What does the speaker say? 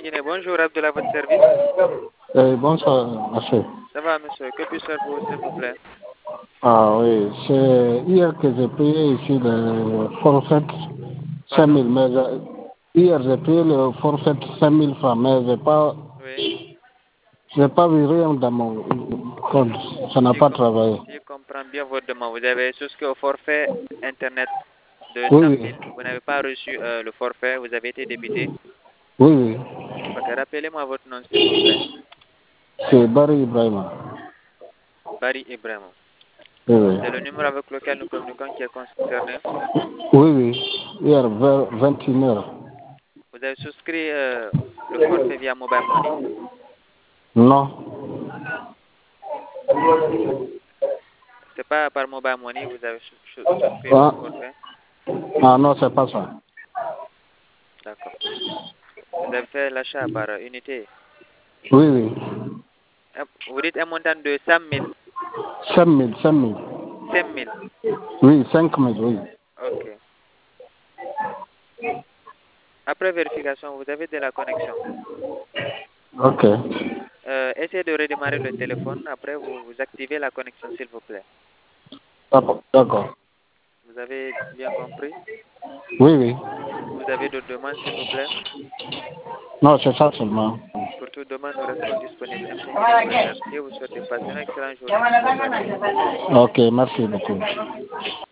Kiné, bonjour, Abdullah, à votre service. Bonsoir, monsieur. Ça va, monsieur? Que puis-je faire pour vous, s'il vous plaît? Ah oui, c'est hier que j'ai payé ici le forfait Pardon? 5000, mais hier j'ai payé le forfait 5000 francs, mais Oui, j'ai pas vu rien dans mon compte, ça n'a si je, pas com- travaillé. si je comprends bien votre demande, vous avez souscrit au forfait Internet de Oui, 100 oui, 000. Vous n'avez pas reçu le forfait, vous avez été débité. oui, oui, Ok, rappelez-moi votre nom, s'il vous plaît. c'est Barry Ibrahima. Barry Ibrahim. Oui, oui, C'est le numéro avec lequel nous communiquons qui est concerné. oui, oui, hier vers 21 heures. Vous avez souscrit le forfait via Mobile Money. Non, C'est pas par Mobile Money, vous avez souscrit le ah, forfait. ah non, c'est pas ça. D'accord. Vous avez fait l'achat par unité. Oui, oui, Vous dites un montant de 100 000, 5000, 5000. 5 000. Oui, 5000, oui. Ok. Après vérification, vous avez de la connexion. Ok, Essayez de redémarrer le téléphone. Après, vous activez la connexion, s'il vous plaît. d'accord, d'accord. Vous avez bien compris? Oui, oui. Vous avez d'autres demandes, s'il vous plaît? Non, c'est ça seulement. Pour toute demande, nous restons disponibles. mguinée.sn. Et vous souhaitez passer une excellente journée. Merci. Ok, merci beaucoup.